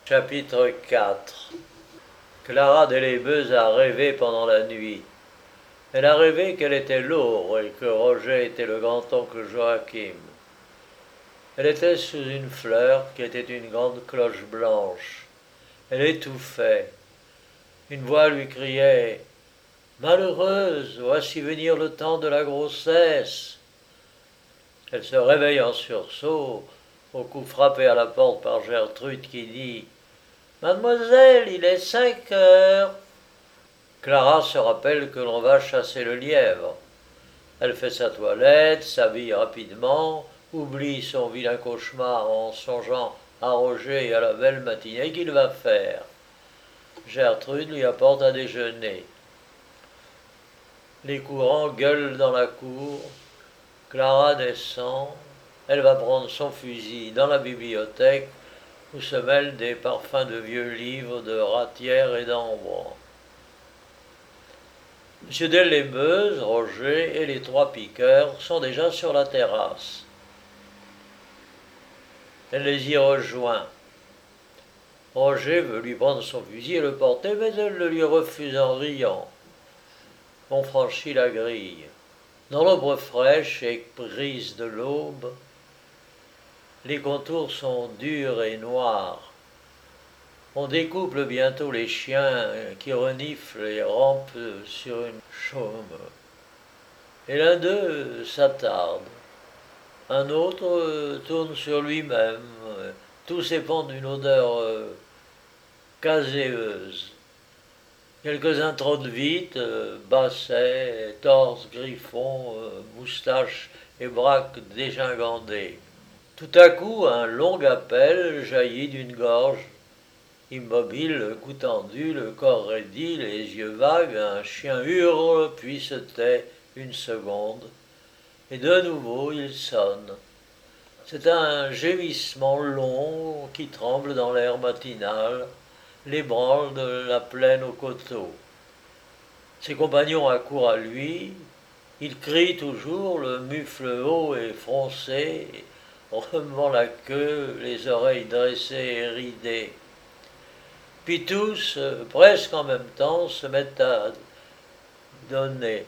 Chapitre 4. Clara Delébeuze a rêvé pendant la nuit. Elle a rêvé qu'elle était Laure et que Roger était le grand-oncle Joachim. Elle était sous une fleur qui était une grande cloche blanche. Elle étouffait. Une voix lui criait « Malheureuse, voici venir le temps de la grossesse !» Elle se réveille en sursaut, au coup frappé à la porte par Gertrude qui dit « Mademoiselle, il est 5 heures !» Clara se rappelle que l'on va chasser le lièvre. Elle fait sa toilette, s'habille rapidement, oublie son vilain cauchemar en songeant à Roger et à la belle matinée qu'il va faire. Gertrude lui apporte à déjeuner. Les courants gueulent dans la cour. Clara descend. Elle va prendre son fusil dans la bibliothèque où se mêlent des parfums de vieux livres, de ratière et d'ambre. M. Delébeuze, Roger et les 3 piqueurs sont déjà sur la terrasse. Elle les y rejoint. Roger veut lui prendre son fusil et le porter, mais elle le lui refuse en riant. On franchit la grille. Dans l'ombre fraîche et grise de l'aube, les contours sont durs et noirs. On découple bientôt les chiens qui reniflent et rampent sur une chaume. Et l'un d'eux s'attarde. Un autre tourne sur lui-même. Tous épandent une odeur caséeuse. Quelques-uns trottent vite, bassets, torses, griffons, moustaches et braques dégingandées. Tout à coup, un long appel jaillit d'une gorge. Immobile, le cou tendu, le corps raidi, les yeux vagues, un chien hurle, puis se tait une seconde, et de nouveau il sonne. C'est un gémissement long qui tremble dans l'air matinal, l'ébranle de la plaine aux coteaux. Ses compagnons accourent à lui, il crie toujours, le mufle haut et froncé, remuant la queue, les oreilles dressées et ridées. Puis tous, presque en même temps, se mettent à donner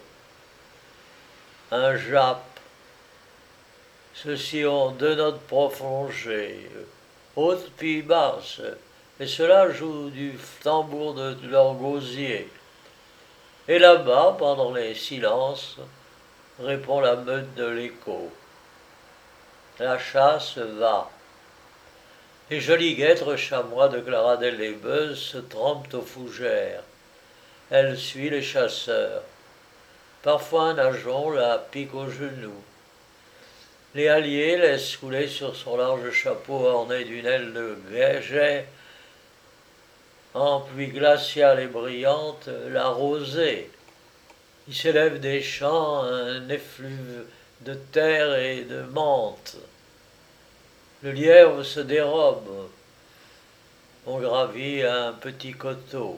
un jappe. Ceux-ci ont 2 notes prolongées, hautes puis basses, et ceux-là jouent du tambour de leur gosier. Et là-bas, pendant les silences, répond la meute de l'écho. La chasse va. Les jolis guêtres chamois de Clara Delébeuze se trempent aux fougères. Elle suit les chasseurs. Parfois un ajon la pique au genou. Les halliers laissent couler sur son large chapeau orné d'une aile de jet, en pluie glaciale et brillante, la rosée. Il s'élève des champs un effluve de terre et de menthe. Le lièvre se dérobe. On gravit un petit coteau.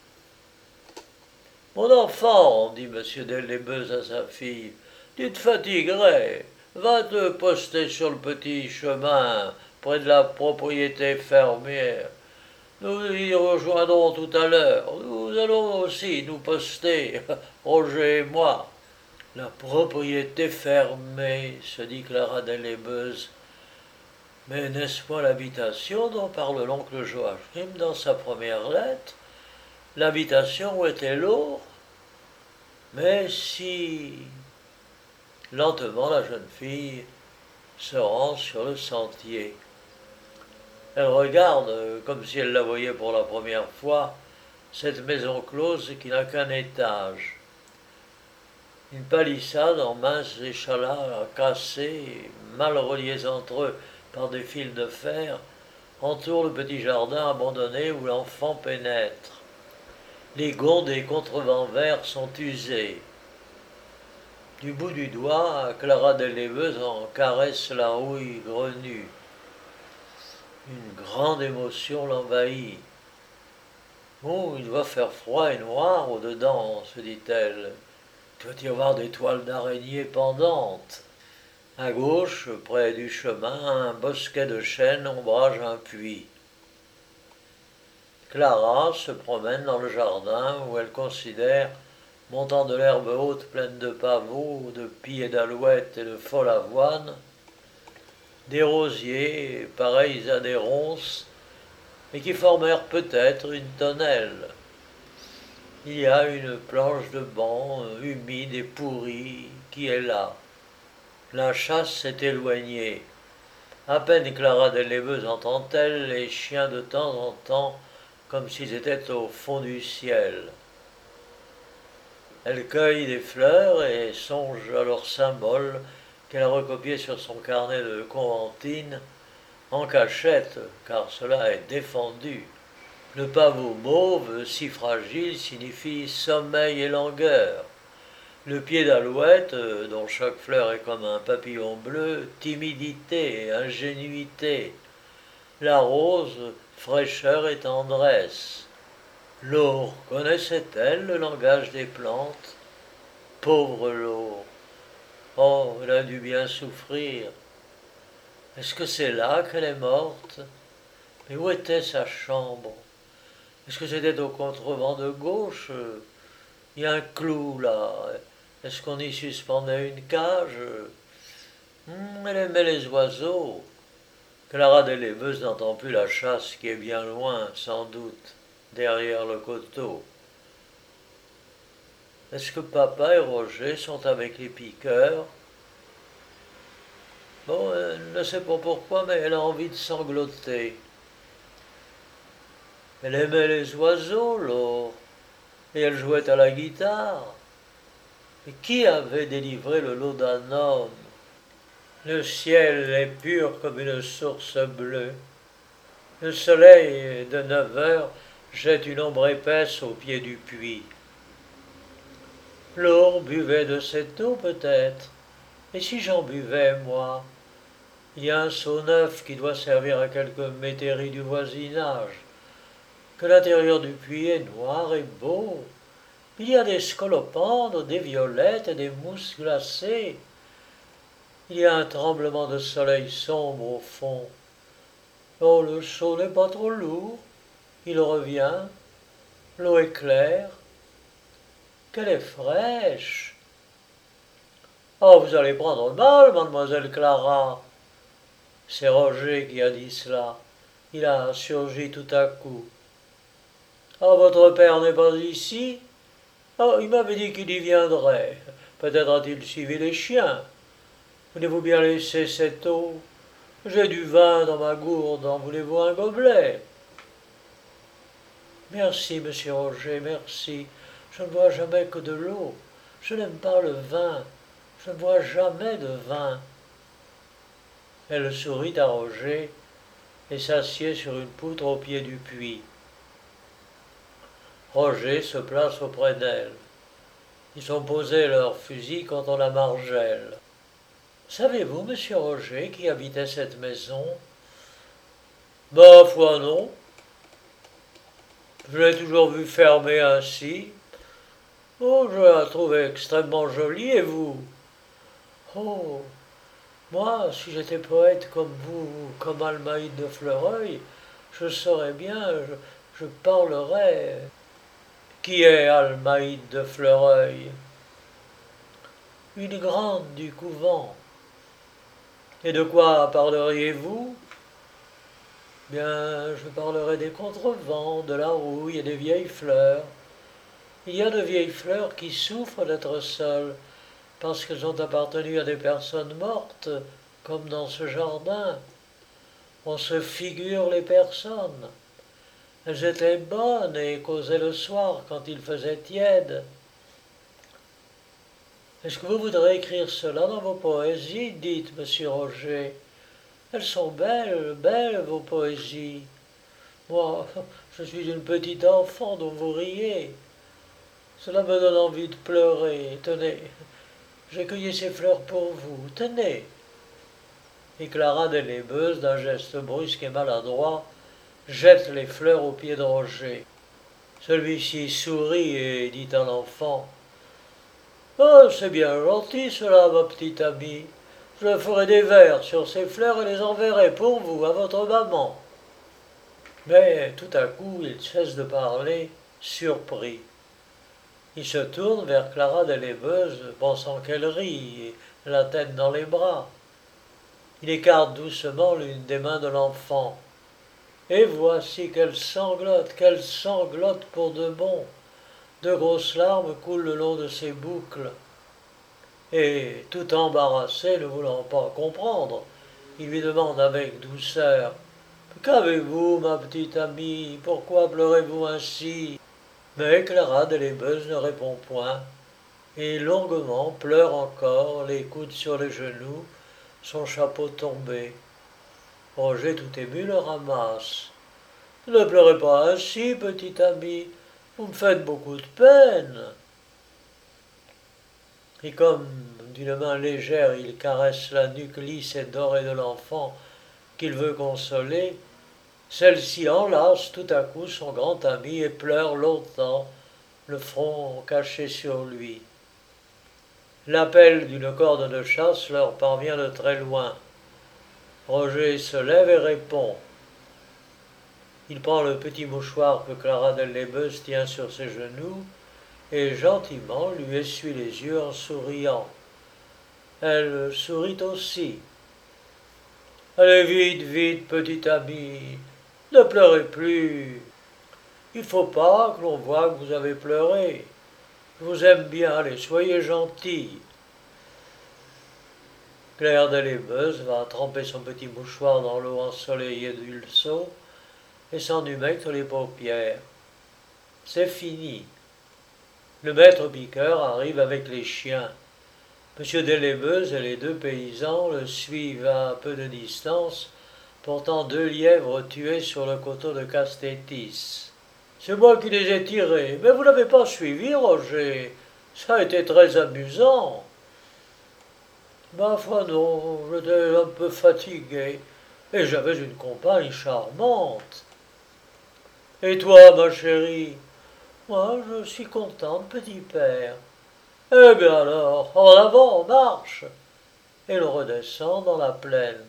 « Mon enfant, dit M. Delébeuze à sa fille, tu te fatiguerais. Va te poster sur le petit chemin près de la propriété fermière. Nous y rejoindrons tout à l'heure. Nous allons aussi nous poster, Roger et moi. » La propriété fermée, se dit Clara Delébeuze. Mais n'est-ce pas l'habitation dont parle l'oncle Joachim dans sa première lettre? L'habitation où était Laure? Mais si... Lentement, la jeune fille se rend sur le sentier. Elle regarde, comme si elle la voyait pour la première fois, cette maison close qui n'a qu'un étage. Une palissade en minces échalas cassés, mal reliés entre eux par des fils de fer, entoure le petit jardin abandonné où l'enfant pénètre. Les gonds des contrevents verts sont usés. Du bout du doigt, Clara Delébeuze en caresse la rouille grenue. Une grande émotion l'envahit. « Oh, il doit faire froid et noir au-dedans, se dit-elle. Il doit y avoir des toiles d'araignée pendantes. » À gauche, près du chemin, un bosquet de chênes ombrage un puits. Clara se promène dans le jardin où elle considère, montant de l'herbe haute pleine de pavots, de pies et d'alouettes et de folle avoine, des rosiers pareils à des ronces, mais qui formèrent peut-être une tonnelle. Il y a une planche de banc humide et pourrie qui est là. La chasse s'est éloignée. À peine Clara Delébeuze entend-elle les chiens de temps en temps comme s'ils étaient au fond du ciel. Elle cueille des fleurs et songe à leurs symboles qu'elle a recopiés sur son carnet de conventine, en cachette, car cela est défendu. Le pavot mauve, si fragile, signifie sommeil et langueur. Le pied d'alouette, dont chaque fleur est comme un papillon bleu, timidité et ingénuité. La rose, fraîcheur et tendresse. Laure connaissait-elle le langage des plantes? Pauvre Laure! Oh, elle a dû bien souffrir. Est-ce que c'est là qu'elle est morte? Mais où était sa chambre? Est-ce que c'était au contrevent de gauche? Il y a un clou là. Est-ce qu'on y suspendait une cage? Elle aimait les oiseaux. Clara Delébeuze n'entend plus la chasse qui est bien loin, sans doute, derrière le coteau. Est-ce que papa et Roger sont avec les piqueurs? Bon, elle ne sait pas pourquoi, mais elle a envie de sangloter. Elle aimait les oiseaux, Laure, et elle jouait à la guitare. Et qui avait délivré le lot d'un homme? Le ciel est pur comme une source bleue. Le soleil de 9 heures jette une ombre épaisse au pied du puits. Laure buvait de cette eau peut-être. Et si j'en buvais, moi? Il y a un seau neuf qui doit servir à quelque métairie du voisinage. Que l'intérieur du puits est noir et beau. Il y a des scolopendres, des violettes et des mousses glacées. Il y a un tremblement de soleil sombre au fond. Oh, le seau n'est pas trop lourd. Il revient. L'eau est claire. Qu'elle est fraîche. Oh, vous allez prendre mal, mademoiselle Clara. C'est Roger qui a dit cela. Il a surgi tout à coup. Ah, votre père n'est pas ici? Oh, il m'avait dit qu'il y viendrait. Peut-être a-t-il suivi les chiens. Voulez-vous bien laisser cette eau? J'ai du vin dans ma gourde, en voulez-vous un gobelet? Merci, monsieur Roger, merci. Je ne bois jamais que de l'eau. Je n'aime pas le vin. Je ne bois jamais de vin. Elle sourit à Roger et s'assied sur une poutre au pied du puits. Roger se place auprès d'elle. Ils ont posé leurs fusils contre la margelle. Savez-vous, monsieur Roger, qui habitait cette maison? Ma foi, non. Je l'ai toujours vue fermée ainsi. Oh, je la trouve extrêmement jolie, et vous? Oh, moi, si j'étais poète comme vous, comme Almaïde de Fleureuil, je saurais bien, je parlerais. Qui est Almaïde de Fleureuil? Une grande du couvent. Et de quoi parleriez-vous? Bien, je parlerai des contrevents, de la rouille et des vieilles fleurs. Il y a de vieilles fleurs qui souffrent d'être seules, parce qu'elles ont appartenu à des personnes mortes, comme dans ce jardin. On se figure les personnes. Elles étaient bonnes et causaient le soir quand il faisait tiède. Est-ce que vous voudrez écrire cela dans vos poésies? Dites, monsieur Roger. Elles sont belles, belles, vos poésies. Moi, je suis une petite enfant dont vous riez. Cela me donne envie de pleurer. Tenez, j'ai cueilli ces fleurs pour vous. Tenez. Et Clara Delébeuze, d'un geste brusque et maladroit, jette les fleurs aux pieds de Roger. Celui-ci sourit et dit à l'enfant: Oh, c'est bien gentil cela, ma petite amie. Je ferai des vers sur ces fleurs et les enverrai pour vous à votre maman. Mais tout à coup, il cesse de parler, surpris. Il se tourne vers Clara Delébeuze, pensant qu'elle rit, la tête dans les bras. Il écarte doucement l'une des mains de l'enfant. Et voici qu'elle sanglote pour de bon. De grosses larmes coulent le long de ses boucles. Et, tout embarrassé, ne voulant pas comprendre, il lui demande avec douceur: Qu'avez-vous, ma petite amie? Pourquoi pleurez-vous ainsi? Mais Clara Delébeuze ne répond point, et longuement pleure encore, les coudes sur les genoux, son chapeau tombé. Roger, tout ému, le ramasse. Ne pleurez pas ainsi, petite amie, vous me faites beaucoup de peine. Et comme d'une main légère il caresse la nuque lisse et dorée de l'enfant qu'il veut consoler, celle-ci enlace tout à coup son grand ami et pleure longtemps, le front caché sur lui. L'appel d'une corde de chasse leur parvient de très loin. Roger se lève et répond. Il prend le petit mouchoir que Clara Delébeuze tient sur ses genoux et gentiment lui essuie les yeux en souriant. Elle sourit aussi. Allez vite, vite, petite amie, ne pleurez plus. Il ne faut pas que l'on voie que vous avez pleuré. Je vous aime bien, allez, soyez gentille. Claire Delébeuze va tremper son petit mouchoir dans l'eau ensoleillée du seau et s'en humecte les paupières. C'est fini. Le maître piqueur arrive avec les chiens. Monsieur Delébeuze et les deux paysans le suivent à peu de distance, portant 2 lièvres tués sur le coteau de Castétis. C'est moi qui les ai tirés, mais vous n'avez pas suivi, Roger. Ça a été très amusant. Ma foi non, j'étais un peu fatigué, et j'avais une compagne charmante. Et toi, ma chérie? Moi, je suis contente, petit père. Eh bien alors, en avant, marche! Et l'on redescend dans la plaine.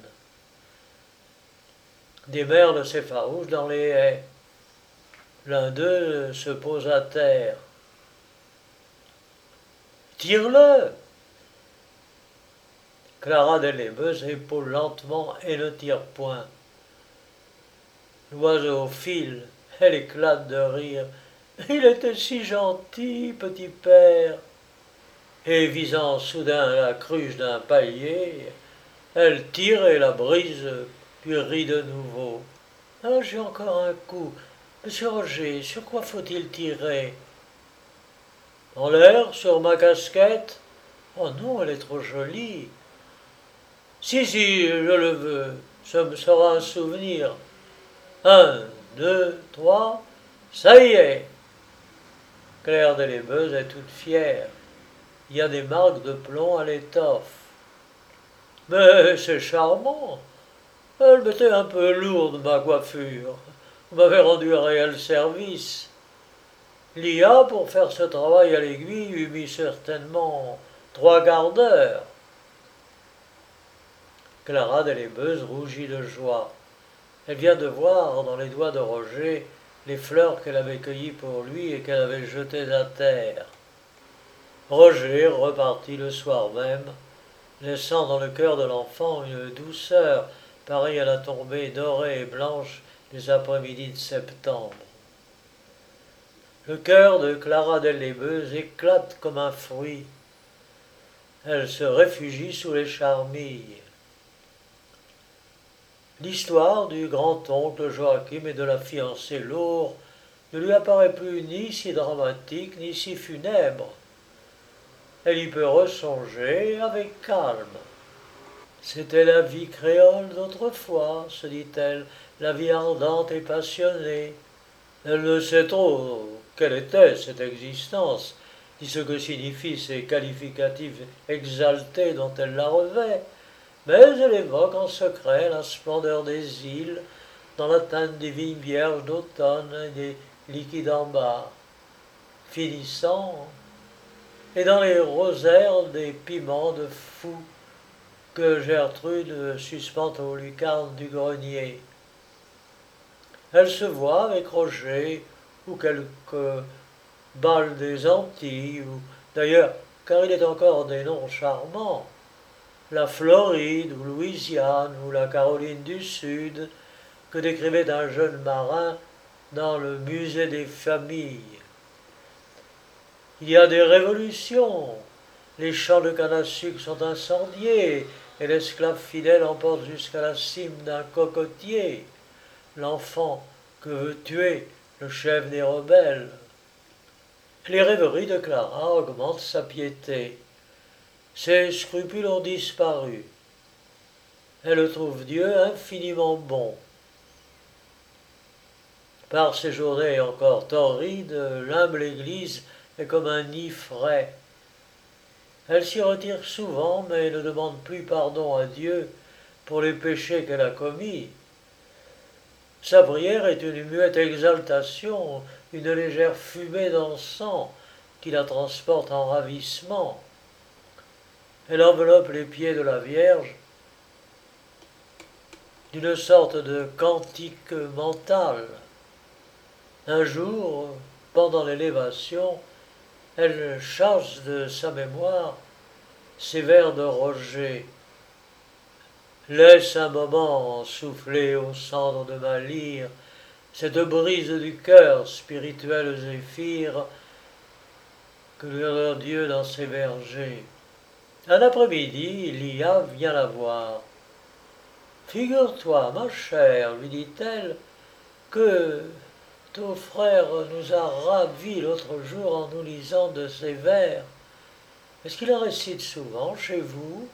Des merles s'effarouchent dans les haies. L'un d'eux se pose à terre. Tire-le! Clara Delébeuze épaule lentement et ne tire point. L'oiseau file, elle éclate de rire. Il était si gentil, petit père. Et visant soudain la cruche d'un paillier, elle tire et la brise, puis rit de nouveau. Ah, j'ai encore un coup. Monsieur Roger, sur quoi faut-il tirer? En l'air, sur ma casquette? Oh non, elle est trop jolie. Si, si, je le veux, ce me sera un souvenir. 1, 2, 3, ça y est! Claire Delébeuze est toute fière. Il y a des marques de plomb à l'étoffe. Mais c'est charmant. Elle m'était un peu lourde, ma coiffure. Vous m'avez rendu un réel service. L'IA, pour faire ce travail à l'aiguille, eût mis certainement 3/4 d'heure. Clara Delébeuze rougit de joie. Elle vient de voir dans les doigts de Roger les fleurs qu'elle avait cueillies pour lui et qu'elle avait jetées à terre. Roger repartit le soir même, laissant dans le cœur de l'enfant une douceur pareille à la tombée dorée et blanche des après-midi de septembre. Le cœur de Clara Delébeuze éclate comme un fruit. Elle se réfugie sous les charmilles. L'histoire du grand-oncle Joachim et de la fiancée Laure ne lui apparaît plus ni si dramatique ni si funèbre. Elle y peut ressonger avec calme. C'était la vie créole d'autrefois, se dit-elle, la vie ardente et passionnée. Elle ne sait trop quelle était cette existence, ni ce que signifient ces qualificatifs exaltés dont elle la revêt, mais elle évoque en secret la splendeur des îles, dans la teinte des vignes vierges d'automne et des liquides ambar, finissant, et dans les rosaires des piments de fou que Gertrude suspend aux lucarnes du grenier. Elle se voit avec Roger ou quelques balles des Antilles, ou d'ailleurs, car il est encore des noms charmants, la Floride ou Louisiane ou la Caroline du Sud, que décrivait un jeune marin dans le musée des familles. Il y a des révolutions, les champs de canne à sucre sont incendiés et l'esclave fidèle emporte jusqu'à la cime d'un cocotier l'enfant que veut tuer le chef des rebelles. Les rêveries de Clara augmentent sa piété. Ses scrupules ont disparu. Elle trouve Dieu infiniment bon. Par ces journées encore torrides, l'humble Église est comme un nid frais. Elle s'y retire souvent, mais ne demande plus pardon à Dieu pour les péchés qu'elle a commis. Sa prière est une muette exaltation, une légère fumée d'encens qui la transporte en ravissement. Elle enveloppe les pieds de la Vierge d'une sorte de cantique mental. Un jour, pendant l'élévation, elle chasse de sa mémoire ces vers de Roger. Laisse un moment souffler aux cendres de ma lyre cette brise du cœur, spirituel zéphyr, que leur Dieu dans ses vergers. Un après-midi, Lia vient la voir. Figure-toi, ma chère, lui dit-elle, que ton frère nous a ravis l'autre jour en nous lisant de ses vers. Est-ce qu'il en récite souvent chez vous?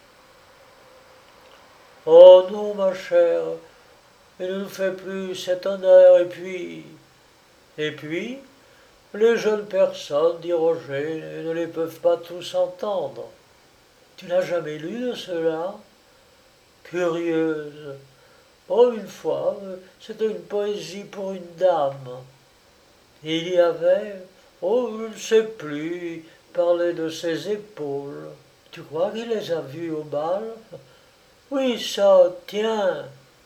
Oh non, ma chère, il ne nous fait plus cet honneur, et puis, les jeunes personnes, dit Roger, ne les peuvent pas tous entendre. Tu n'as jamais lu de cela? Curieuse. Oh, une fois, c'était une poésie pour une dame. Et il y avait, oh, je ne sais plus, il parlait de ses épaules. Tu crois qu'il les a vues au bal? Oui, ça, tiens.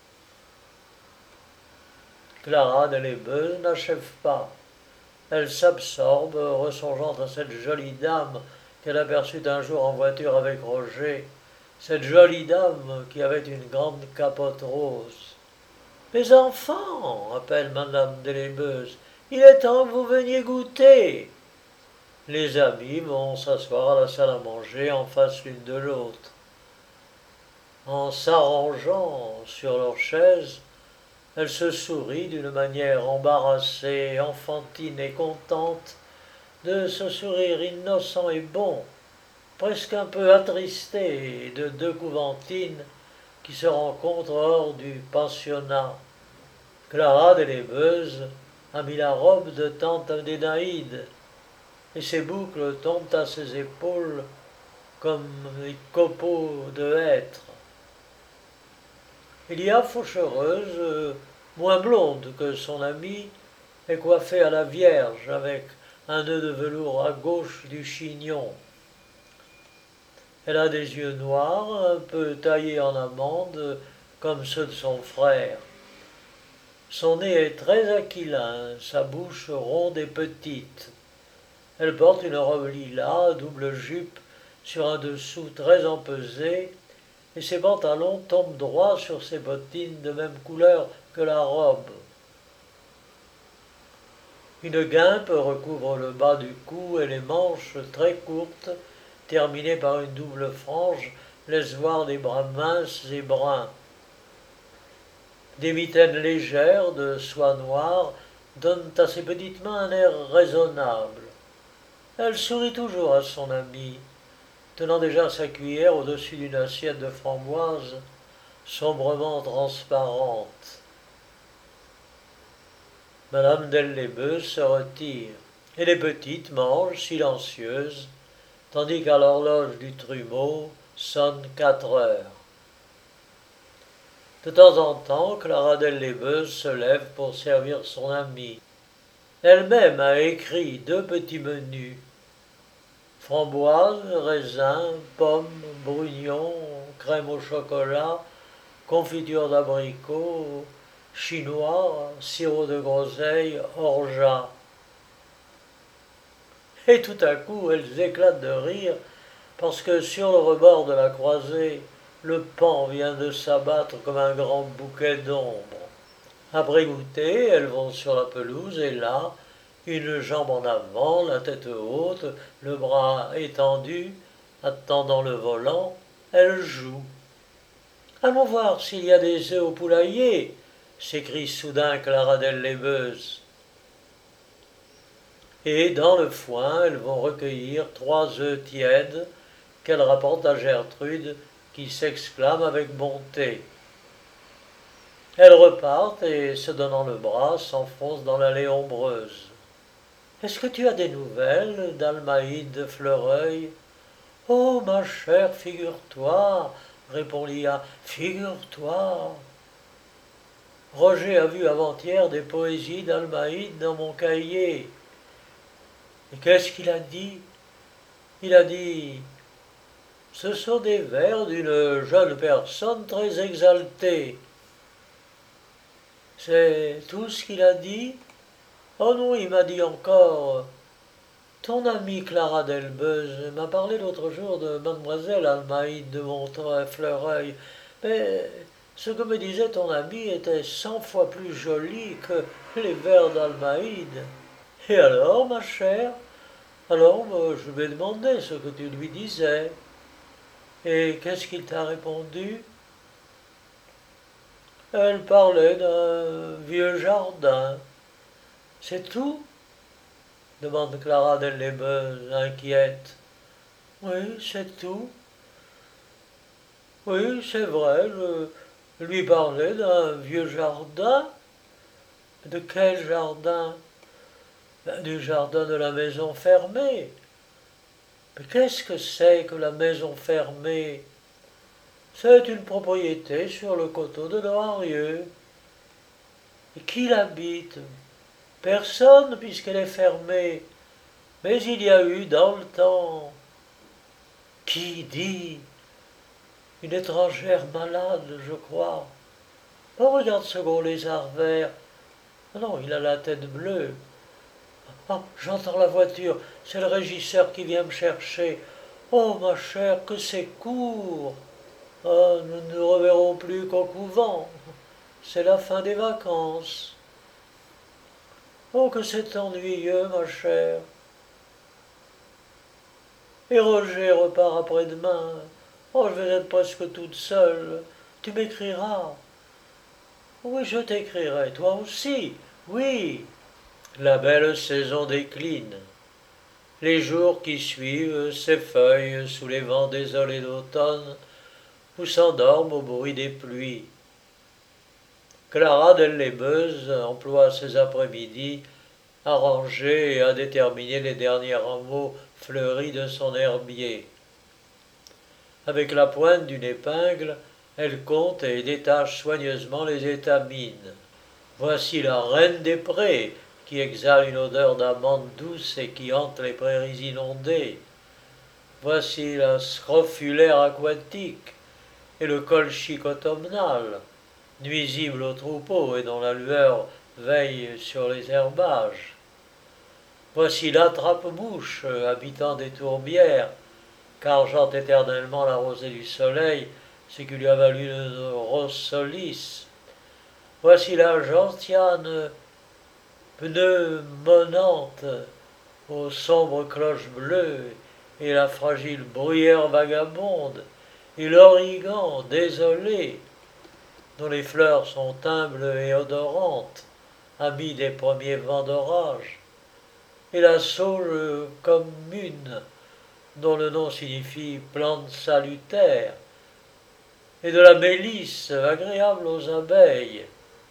Clara Delébeuze n'achève pas. Elle s'absorbe, ressongeant à cette jolie dame qu'elle aperçut un jour en voiture avec Roger, cette jolie dame qui avait une grande capote rose. Mes enfants, appelle madame Delébeuze, il est temps que vous veniez goûter. Les amis vont s'asseoir à la salle à manger en face l'une de l'autre. En s'arrangeant sur leurs chaises, elle se sourit d'une manière embarrassée, enfantine et contente, de ce sourire innocent et bon, presque un peu attristé de deux couventines qui se rencontrent hors du pensionnat. Clara Delébeuze a mis la robe de tante Adénaïde, et ses boucles tombent à ses épaules comme des copeaux de hêtre. Il y a Fauchereuse, moins blonde que son amie, est coiffée à la Vierge avec un nœud de velours à gauche du chignon. Elle a des yeux noirs, un peu taillés en amande, comme ceux de son frère. Son nez est très aquilin, sa bouche ronde et petite. Elle porte une robe lilas, double jupe, sur un dessous très empesé, et ses pantalons tombent droit sur ses bottines de même couleur que la robe. Une guimpe recouvre le bas du cou et les manches très courtes, terminées par une double frange, laissent voir des bras minces et bruns. Des mitaines légères de soie noire donnent à ses petites mains un air raisonnable. Elle sourit toujours à son amie, tenant déjà sa cuillère au-dessus d'une assiette de framboises sombrement transparente. Madame Delébeuze se retire, et les petites mangent silencieuses, tandis qu'à l'horloge du trumeau sonne 4 heures. De temps en temps, Clara Delébeuze se lève pour servir son amie. Elle-même a écrit 2 petits menus: framboises, raisins, pommes, brugnons, crème au chocolat, confiture d'abricots chinois, sirop de groseille, orgeat. Et tout à coup, elles éclatent de rire parce que sur le rebord de la croisée, le paon vient de s'abattre comme un grand bouquet d'ombre. Après goûter, elles vont sur la pelouse et là, une jambe en avant, la tête haute, le bras étendu, attendant le volant, elles jouent. Allons voir s'il y a des œufs au poulailler, s'écrie soudain Clara Dellebeuse. Et dans le foin, elles vont recueillir 3 œufs tièdes qu'elles rapportent à Gertrude, qui s'exclame avec bonté. Elles repartent et, se donnant le bras, s'enfoncent dans l'allée ombreuse. Est-ce que tu as des nouvelles d'Almaïde de Fleureuil? Oh, ma chère, figure-toi, répond Lia, figure-toi. Roger a vu avant-hier des poésies d'Almaïde dans mon cahier. Et qu'est-ce qu'il a dit? Il a dit: ce sont des vers d'une jeune personne très exaltée. C'est tout ce qu'il a dit? Oh non, il m'a dit encore: ton amie Clara Delbeuse m'a parlé l'autre jour de mademoiselle Almaïde de Montreuil-Fleureuil, mais ce que me disait ton amie était 100 fois plus joli que les vers d'Almaïde. Et alors, ma chère? Alors, je lui ai demandé ce que tu lui disais. Et qu'est-ce qu'il t'a répondu? Elle parlait d'un vieux jardin. C'est tout? Demande Clara Dellebeuse, inquiète. Oui, c'est tout. Oui, c'est vrai, je lui parlais d'un vieux jardin. De quel jardin? Ben, du jardin de la maison fermée. Mais qu'est-ce que c'est que la maison fermée? C'est une propriété sur le coteau de Noirieux. Et qui l'habite? Personne, puisqu'elle est fermée. Mais il y a eu dans le temps. Qui dit? Une étrangère malade, je crois. Oh, regarde ce gros lézard vert. Ah non, il a la tête bleue. Ah, j'entends la voiture. C'est le régisseur qui vient me chercher. Oh, ma chère, que c'est court. Oh, nous ne nous reverrons plus qu'au couvent. C'est la fin des vacances. Oh, que c'est ennuyeux, ma chère. Et Roger repart après-demain. Oh, je vais être presque toute seule. Tu m'écriras. Oui, je t'écrirai. Toi aussi. Oui. La belle saison décline. Les jours qui suivent s'effeuillent sous les vents désolés d'automne ou s'endorment au bruit des pluies. Clara Dellebeuse emploie ses après-midi à ranger et à déterminer les derniers rameaux fleuris de son herbier. Avec la pointe d'une épingle, elle compte et détache soigneusement les étamines. Voici la reine des prés, qui exhale une odeur d'amande douce et qui hante les prairies inondées. Voici la scrofulaire aquatique et le colchique automnal, nuisible aux troupeaux et dont la lueur veille sur les herbages. Voici l'attrape-mouche, habitant des tourbières, qu'argente éternellement la rosée du soleil, ce qui lui a valu une rose solis. Voici la gentiane pneumonante aux sombres cloches bleues, et la fragile bruyère vagabonde, et l'origan désolé, dont les fleurs sont humbles et odorantes, amies des premiers vents d'orage, et la sauge commune, dont le nom signifie plante salutaire, et de la mélisse agréable aux abeilles.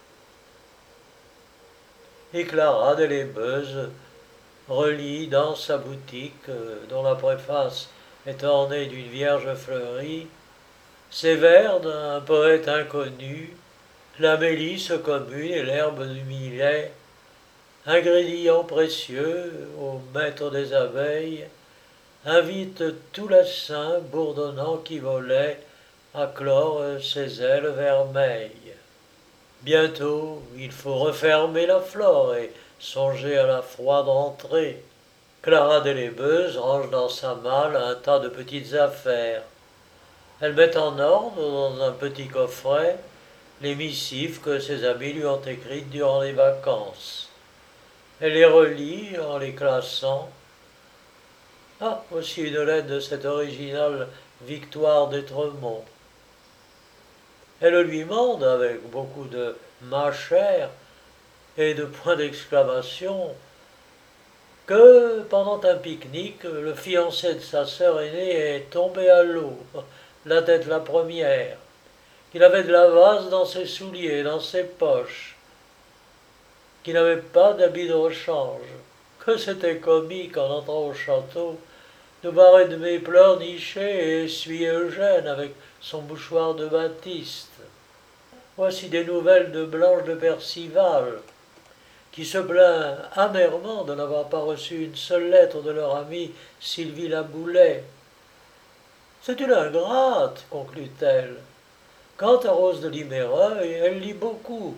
Et Clara Dellebeuse relit dans sa boutique, dont la préface est ornée d'une vierge fleurie, ces vers d'un poète inconnu, la mélisse commune et l'herbe du millet, ingrédients précieux au maître des abeilles, invitent tout l'essaim bourdonnant qui volait à clore ses ailes vermeilles. Bientôt, il faut refermer la flore et songer à la froide rentrée. Clara Delébeuze range dans sa malle un tas de petites affaires. Elle met en ordre dans un petit coffret les missives que ses amis lui ont écrites durant les vacances. Elle les relit en les classant. Ah, voici une lettre de cette originale Victoire d'Étremont. Elle lui mande, avec beaucoup de ma chère et de points d'exclamation, que pendant un pique-nique, le fiancé de sa sœur aînée est tombé à l'eau, la tête la première, qu'il avait de la vase dans ses souliers, dans ses poches, qu'il n'avait pas d'habit de rechange, que c'était comique en entrant au château de voir Edmé pleurnicher et essuyer Eugène avec son mouchoir de Baptiste. Voici des nouvelles de Blanche de Percival, qui se plaint amèrement de n'avoir pas reçu une seule lettre de leur amie Sylvie Laboulet. C'est une ingrate, conclut-elle. Quant à Rose de Limereuil, elle lit beaucoup.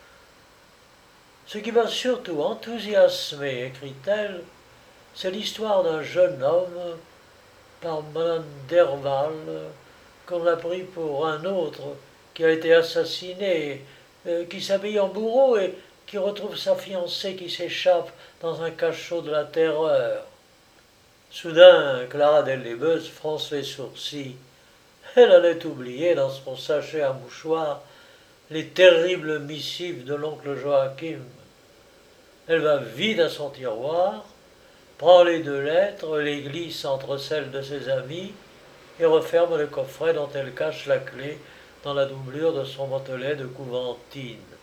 Ce qui m'a surtout enthousiasmé, écrit-elle, c'est l'histoire d'un jeune homme par Madame Derval, qu'on a pris pour un autre, qui a été assassiné, qui s'habille en bourreau et qui retrouve sa fiancée qui s'échappe dans un cachot de la terreur. Soudain, Clara Delébeuze fronce les sourcils. Elle allait oublier dans son sachet à mouchoir les terribles missives de l'oncle Joachim. Elle va vite à son tiroir, prend les deux lettres, les glisse entre celles de ses amis et referme le coffret dont elle cache la clé dans la doublure de son mantelet de couventine.